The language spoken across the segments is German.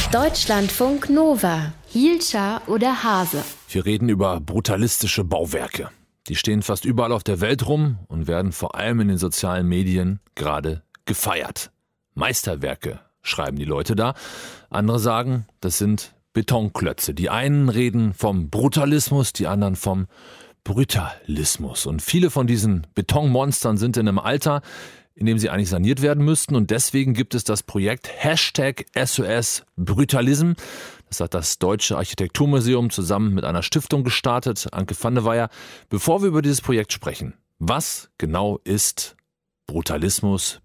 Deutschlandfunk Nova. Hielscher oder Hase? Wir reden über brutalistische Bauwerke. Die stehen fast überall auf der Welt rum und werden vor allem in den sozialen Medien gerade gefeiert. Meisterwerke, schreiben die Leute da. Andere sagen, das sind Betonklötze. Die einen reden vom Brutalismus, die anderen vom Brutalismus. Und viele von diesen Betonmonstern sind in einem Alter, in dem sie eigentlich saniert werden müssten. Und deswegen gibt es das Projekt #SOS Brutalism. Das hat das Deutsche Architekturmuseum zusammen mit einer Stiftung gestartet, Anke van der Weyer. Bevor wir über dieses Projekt sprechen, was genau ist Brutalismus?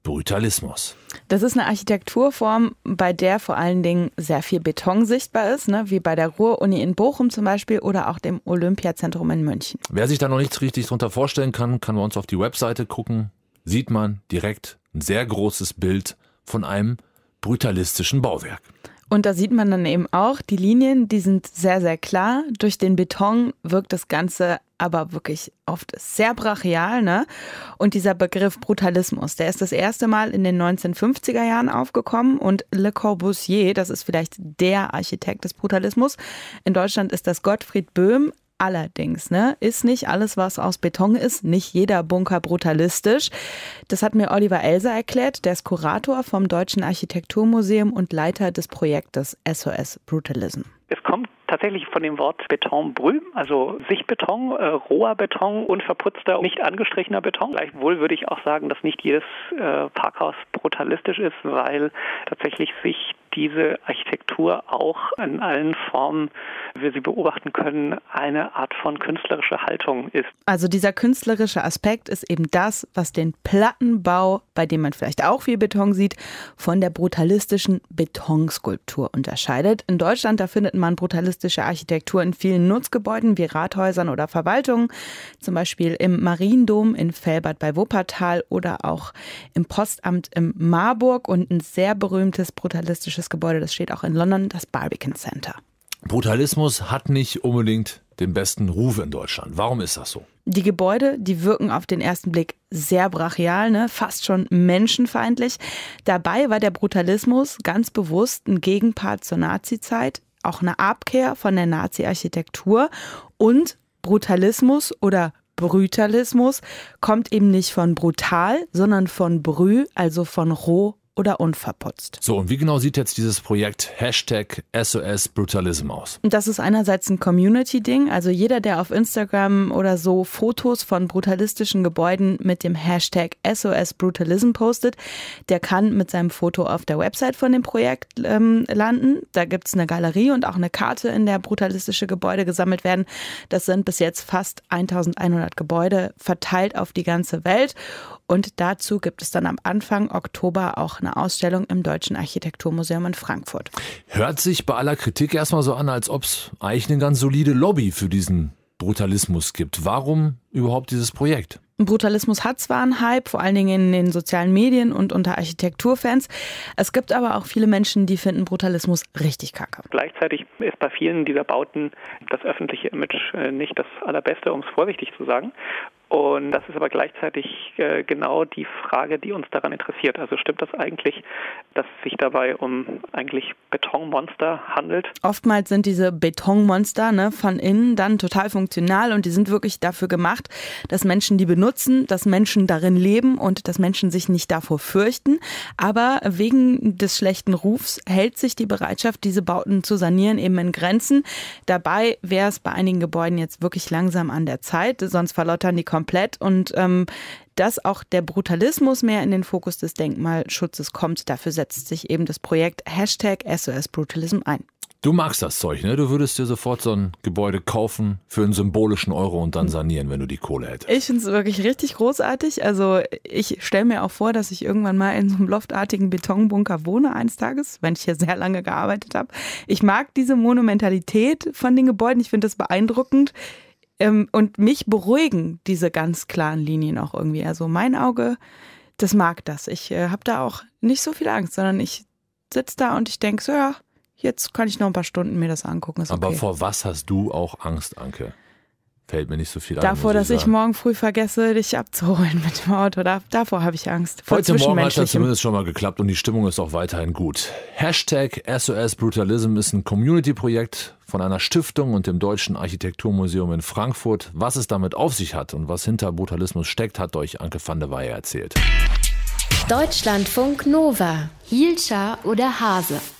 Das ist eine Architekturform, bei der vor allen Dingen sehr viel Beton sichtbar ist, ne? Wie bei der Ruhr-Uni in Bochum zum Beispiel oder auch dem Olympiazentrum in München. Wer sich da noch nichts richtig drunter vorstellen kann, kann bei uns auf die Webseite gucken. Sieht man direkt ein sehr großes Bild von einem brutalistischen Bauwerk. Und da sieht man dann eben auch, die Linien, die sind sehr, sehr klar. Durch den Beton wirkt das Ganze aber wirklich oft sehr brachial, ne? Und dieser Begriff Brutalismus, der ist das erste Mal in den 1950er Jahren aufgekommen. Und Le Corbusier, das ist vielleicht der Architekt des Brutalismus. In Deutschland ist das Gottfried Böhm. Allerdings, ne, ist nicht alles, was aus Beton ist, nicht jeder Bunker brutalistisch. Das hat mir Oliver Elser erklärt, der ist Kurator vom Deutschen Architekturmuseum und Leiter des Projektes SOS Brutalism. Es kommt tatsächlich von dem Wort Betonbrü, also Sichtbeton, roher Beton, unverputzter, nicht angestrichener Beton. Gleichwohl würde ich auch sagen, dass nicht jedes Parkhaus brutalistisch ist, weil tatsächlich sich diese Architektur auch in allen Formen, wie wir sie beobachten können, eine Art von künstlerischer Haltung ist. Also dieser künstlerische Aspekt ist eben das, was den Plattenbau, bei dem man vielleicht auch viel Beton sieht, von der brutalistischen Betonskulptur unterscheidet. In Deutschland, da findet man brutalistische Architektur in vielen Nutzgebäuden wie Rathäusern oder Verwaltungen, zum Beispiel im Mariendom in Velbert bei Wuppertal oder auch im Postamt in Marburg und ein sehr berühmtes brutalistisches Gebäude, das steht auch in London, das Barbican Center. Brutalismus hat nicht unbedingt den besten Ruf in Deutschland. Warum ist das so? Die Gebäude, die wirken auf den ersten Blick sehr brachial, ne? Fast schon menschenfeindlich. Dabei war der Brutalismus ganz bewusst ein Gegenpart zur Nazizeit, auch eine Abkehr von der Nazi-Architektur. Und Brutalismus oder Brutalismus kommt eben nicht von brutal, sondern von brü, also von roh oder unverputzt. So, und wie genau sieht jetzt dieses Projekt #SOS Brutalism aus? Das ist einerseits ein Community-Ding, also jeder, der auf Instagram oder so Fotos von brutalistischen Gebäuden mit dem #SOS Brutalism postet, der kann mit seinem Foto auf der Website von dem Projekt landen. Da gibt es eine Galerie und auch eine Karte, in der brutalistische Gebäude gesammelt werden. Das sind bis jetzt fast 1100 Gebäude verteilt auf die ganze Welt. Und dazu gibt es dann am Anfang Oktober auch eine Ausstellung im Deutschen Architekturmuseum in Frankfurt. Hört sich bei aller Kritik erstmal so an, als ob es eigentlich eine ganz solide Lobby für diesen Brutalismus gibt. Warum überhaupt dieses Projekt? Brutalismus hat zwar einen Hype, vor allen Dingen in den sozialen Medien und unter Architekturfans. Es gibt aber auch viele Menschen, die finden Brutalismus richtig kacke. Gleichzeitig ist bei vielen dieser Bauten das öffentliche Image nicht das allerbeste, um es vorsichtig zu sagen. Und das ist aber gleichzeitig genau die Frage, die uns daran interessiert. Also stimmt das eigentlich, dass es sich dabei um eigentlich Betonmonster handelt? Oftmals sind diese Betonmonster, ne, von innen dann total funktional und die sind wirklich dafür gemacht, dass Menschen die benutzen, dass Menschen darin leben und dass Menschen sich nicht davor fürchten. Aber wegen des schlechten Rufs hält sich die Bereitschaft, diese Bauten zu sanieren, eben in Grenzen. Dabei wäre es bei einigen Gebäuden jetzt wirklich langsam an der Zeit, sonst verlottern die komplett. Und dass auch der Brutalismus mehr in den Fokus des Denkmalschutzes kommt, dafür setzt sich eben das Projekt #SOS Brutalism ein. Du magst das Zeug, ne? Du würdest dir sofort so ein Gebäude kaufen für einen symbolischen Euro und dann sanieren, wenn du die Kohle hättest. Ich finde es wirklich richtig großartig. Also ich stelle mir auch vor, dass ich irgendwann mal in so einem loftartigen Betonbunker wohne eines Tages, wenn ich hier sehr lange gearbeitet habe. Ich mag diese Monumentalität von den Gebäuden. Ich finde das beeindruckend. Und mich beruhigen diese ganz klaren Linien auch irgendwie. Also mein Auge, das mag das. Ich habe da auch nicht so viel Angst, sondern ich sitze da und ich denke so, ja, jetzt kann ich noch ein paar Stunden mir das angucken. Ist okay. Aber vor was hast du auch Angst, Anke? fällt mir nicht so viel ein. Davor, dass ich morgen früh vergesse, dich abzuholen mit dem Auto. Davor habe ich Angst. Vor Heute Morgen hat das zumindest schon mal geklappt und die Stimmung ist auch weiterhin gut. Hashtag SOS Brutalism ist ein Community-Projekt von einer Stiftung und dem Deutschen Architekturmuseum in Frankfurt. Was es damit auf sich hat und was hinter Brutalismus steckt, hat euch Anke van der Weyer erzählt. Deutschlandfunk Nova. Hielscher oder Hase?